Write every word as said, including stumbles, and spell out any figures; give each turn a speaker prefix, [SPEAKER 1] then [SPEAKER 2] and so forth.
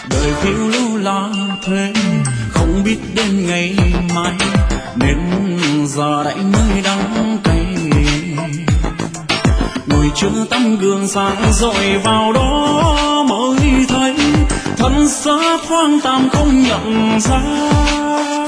[SPEAKER 1] đời phiêu lưu là thế, không biết đến ngày mai nên giờ đây mới đắng cay. Ngồi chưa tấm gương sáng rồi vào đó mới thấy thân xác hoang tàn không nhận ra.